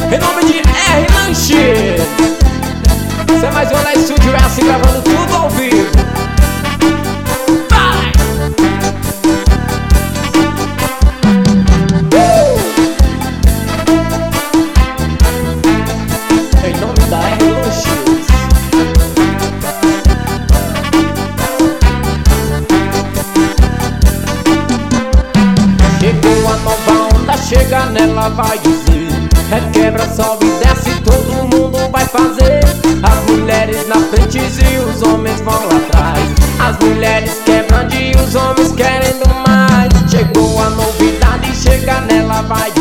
Em nome de R Lanches. Cê mais um na estúdio, é assim gravando tudo ao vivo. Vai! Em nome da R Lanches. Chegou a nova onda, chega nela, vai dizer. Requebra, sobe, desce, todo mundo vai fazer. As mulheres na frente e os homens vão lá atrás. As mulheres quebrando e os homens querendo mais. Chegou a novidade, chega nela, vai